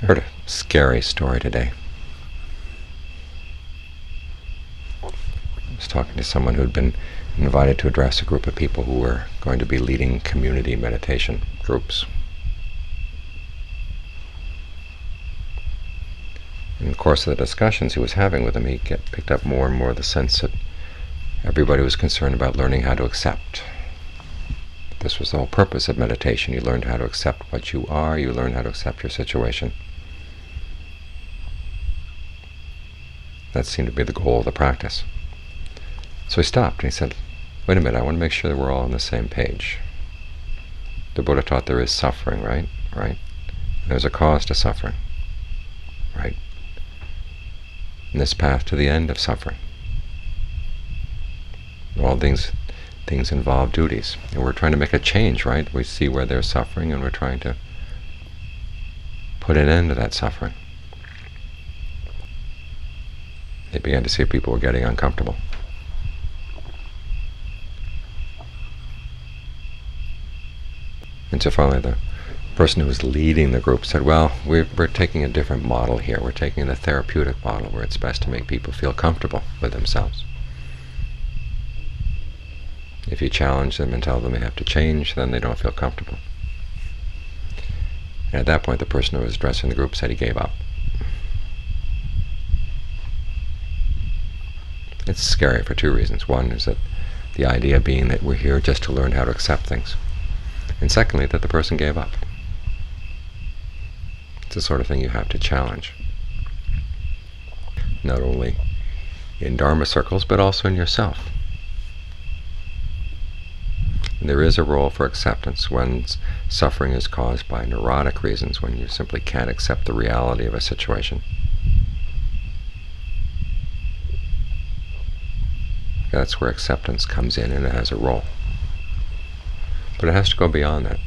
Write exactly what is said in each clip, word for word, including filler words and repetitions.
I heard a scary story today. I was talking to someone who had been invited to address a group of people who were going to be leading community meditation groups. In the course of the discussions he was having with them, he get, picked up more and more the sense that everybody was concerned about learning how to accept. This was the whole purpose of meditation. You learned how to accept what you are, you learn how to accept your situation. That seemed to be the goal of the practice. So he stopped and he said, wait a minute, I want to make sure that we're all on the same page. The Buddha taught there is suffering, right? Right? There's a cause to suffering, right? And this path to the end of suffering. All things things involve duties. And we're trying to make a change, right? We see where there's suffering and we're trying to put an end to that suffering. They began to see people were getting uncomfortable. And so finally the person who was leading the group said, well, we're, we're taking a different model here. We're taking the therapeutic model where it's best to make people feel comfortable with themselves. If you challenge them and tell them they have to change, then they don't feel comfortable. And at that point the person who was addressing the group said he gave up. It's scary for two reasons. One is that the idea being that we're here just to learn how to accept things. And secondly, that the person gave up. It's the sort of thing you have to challenge. Not only in Dharma circles, but also in yourself. And there is a role for acceptance when suffering is caused by neurotic reasons, when you simply can't accept the reality of a situation. That's where acceptance comes in, and it has a role. But it has to go beyond that.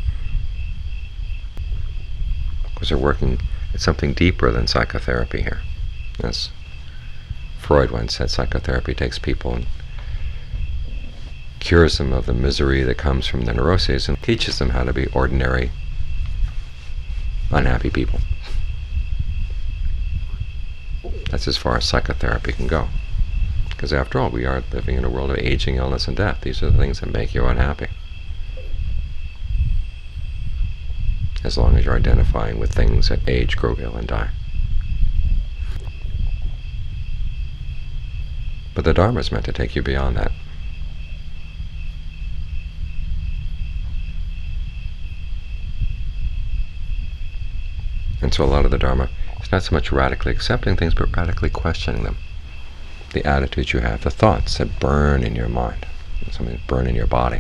Because we're working at something deeper than psychotherapy here. As Freud once said, psychotherapy takes people and cures them of the misery that comes from the neuroses and teaches them how to be ordinary, unhappy people. That's as far as psychotherapy can go. Because after all, we are living in a world of aging, illness, and death. These are the things that make you unhappy. As long as you're identifying with things that age, grow ill, and die. But the Dharma is meant to take you beyond that. And so a lot of the Dharma is not so much radically accepting things, but radically questioning them. The attitudes you have, the thoughts that burn in your mind, something that burn in your body.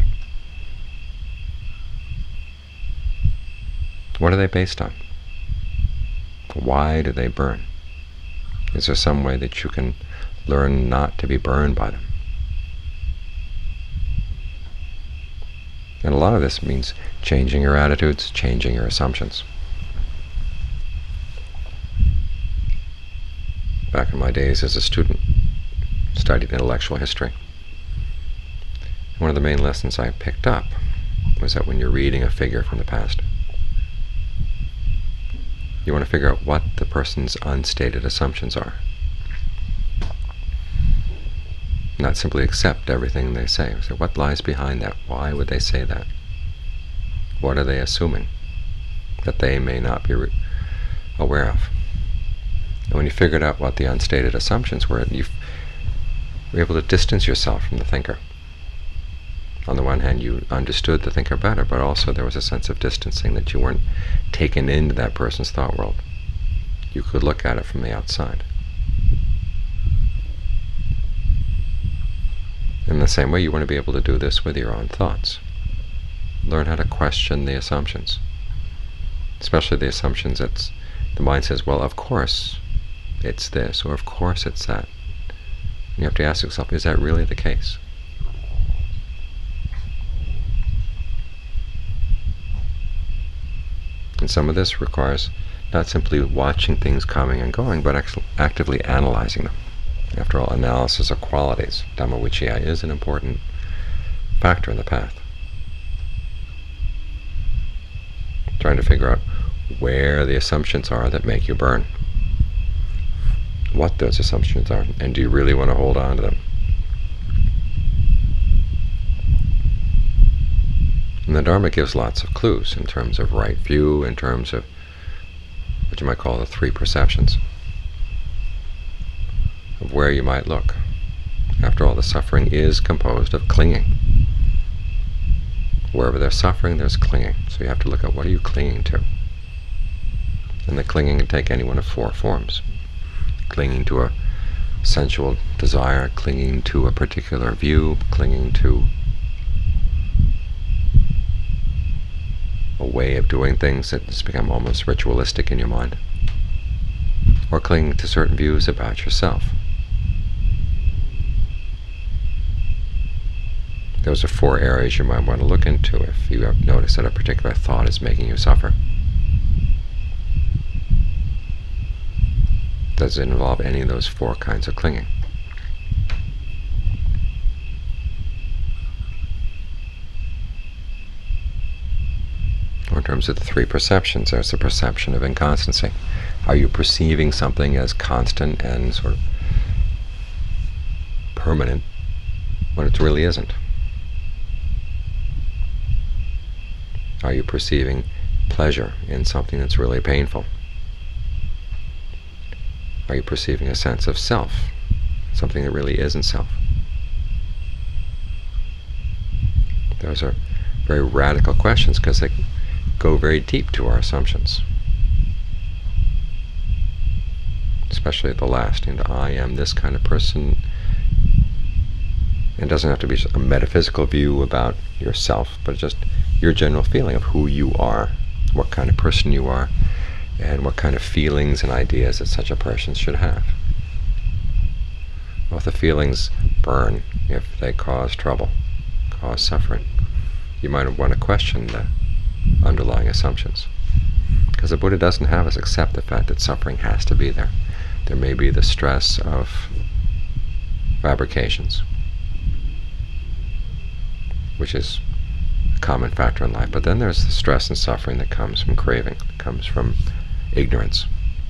What are they based on? Why do they burn? Is there some way that you can learn not to be burned by them? And a lot of this means changing your attitudes, changing your assumptions. Back in my days as a student, studied intellectual history. One of the main lessons I picked up was that when you're reading a figure from the past, you want to figure out what the person's unstated assumptions are. Not simply accept everything they say. So what lies behind that? Why would they say that? What are they assuming that they may not be aware of? And when you figured out what the unstated assumptions were, you were able to distance yourself from the thinker. On the one hand, you understood the thinker better, but also there was a sense of distancing, that you weren't taken into that person's thought world. You could look at it from the outside. In the same way, you want to be able to do this with your own thoughts. Learn how to question the assumptions, especially the assumptions that the mind says, well, of course it's this, or of course it's that. And you have to ask yourself, is that really the case? And some of this requires not simply watching things coming and going, but actually actively analyzing them. After all, analysis of qualities, Dhammavicaya, is an important factor in the path. Trying to figure out where the assumptions are that make you burn, what those assumptions are, and do you really want to hold on to them? And the Dharma gives lots of clues in terms of right view, in terms of what you might call the three perceptions, of where you might look. After all, the suffering is composed of clinging. Wherever there's suffering, there's clinging. So you have to look at what are you clinging to. And the clinging can take any one of four forms. Clinging to a sensual desire, clinging to a particular view, clinging to a way of doing things that has become almost ritualistic in your mind, or clinging to certain views about yourself. Those are four areas you might want to look into if you have noticed that a particular thought is making you suffer. Does it involve any of those four kinds of clinging? Or in terms of the three perceptions, there's the perception of inconstancy. Are you perceiving something as constant and sort of permanent when it really isn't? Are you perceiving pleasure in something that's really painful? Are you perceiving a sense of self, something that really isn't self? Those are very radical questions because they go very deep to our assumptions. Especially the last, you know, I am this kind of person. It doesn't have to be a metaphysical view about yourself, but just your general feeling of who you are, what kind of person you are, and what kind of feelings and ideas that such a person should have. Well, if the feelings burn, if they cause trouble, cause suffering, you might want to question the underlying assumptions. Because the Buddha doesn't have us accept the fact that suffering has to be there. There may be the stress of fabrications, which is a common factor in life, but then there's the stress and suffering that comes from craving, that comes from ignorance.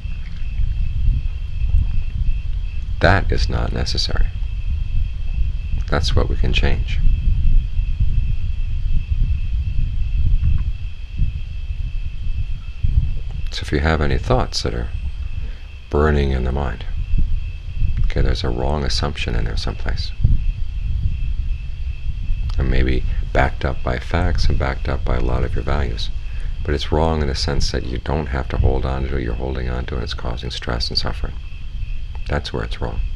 That is not necessary. That's what we can change. So if you have any thoughts that are burning in the mind, okay, there's a wrong assumption in there someplace. And maybe backed up by facts and backed up by a lot of your values. But it's wrong in the sense that you don't have to hold on to it, you're holding on to it, and it's causing stress and suffering. That's where it's wrong.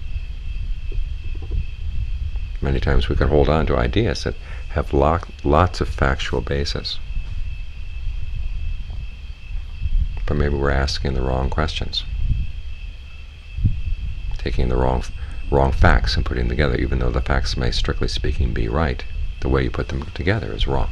Many times we can hold on to ideas that have lot, lots of factual basis. But maybe we're asking the wrong questions, taking the wrong wrong facts and putting them together, even though the facts may, strictly speaking, be right. The way you put them together is wrong.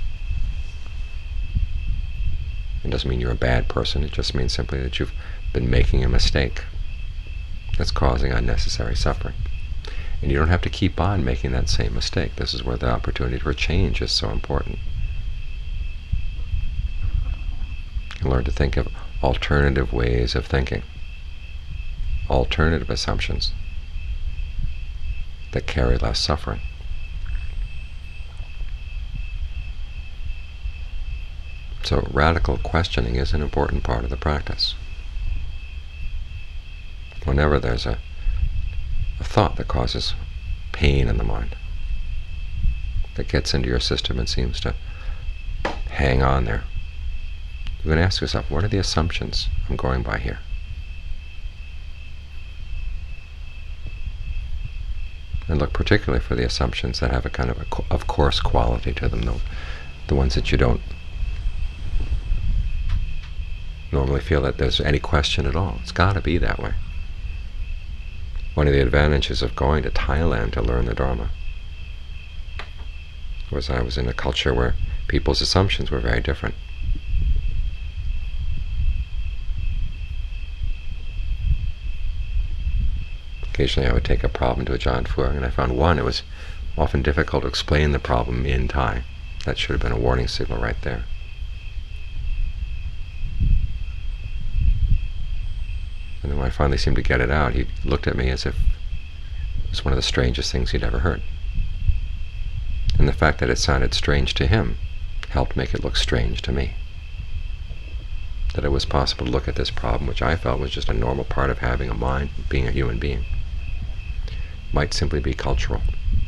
It doesn't mean you're a bad person, it just means simply that you've been making a mistake that's causing unnecessary suffering. And you don't have to keep on making that same mistake. This is where the opportunity for change is so important. You learn to think of alternative ways of thinking, alternative assumptions that carry less suffering. So radical questioning is an important part of the practice. Whenever there's a, a thought that causes pain in the mind, that gets into your system and seems to hang on there, you can ask yourself, what are the assumptions I'm going by here? And look particularly for the assumptions that have a kind of a co of course quality to them, the, the ones that you don't normally feel that there's any question at all. It's got to be that way. One of the advantages of going to Thailand to learn the Dharma was I was in a culture where people's assumptions were very different. Occasionally I would take a problem to a Ajahn Fuang, and I found, one, it was often difficult to explain the problem in Thai. That should have been a warning signal right there. I finally seemed to get it out, he looked at me as if it was one of the strangest things he'd ever heard. And the fact that it sounded strange to him helped make it look strange to me. That it was possible to look at this problem, which I felt was just a normal part of having a mind, being a human being, might simply be cultural.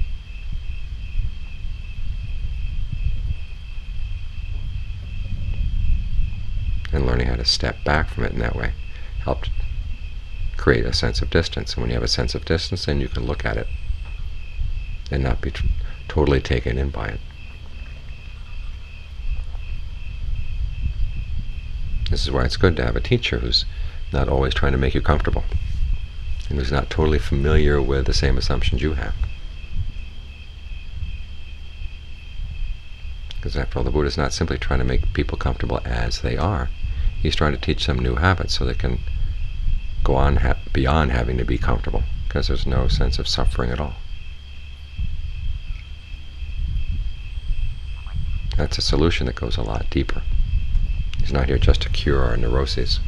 And learning how to step back from it in that way helped create a sense of distance. And when you have a sense of distance, then you can look at it and not be t totally taken in by it. This is why it's good to have a teacher who's not always trying to make you comfortable, and who's not totally familiar with the same assumptions you have. Because after all, the Buddha is not simply trying to make people comfortable as they are. He's trying to teach them new habits so they can go on ha beyond having to be comfortable, because there's no sense of suffering at all. That's a solution that goes a lot deeper. He's not here just to cure our neuroses,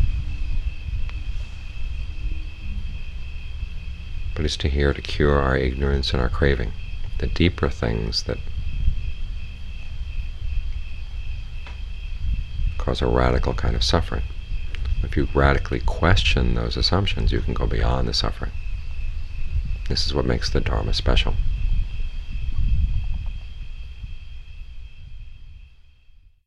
but he's to here to cure our ignorance and our craving, the deeper things that cause a radical kind of suffering. If you radically question those assumptions, you can go beyond the suffering. This is what makes the Dharma special.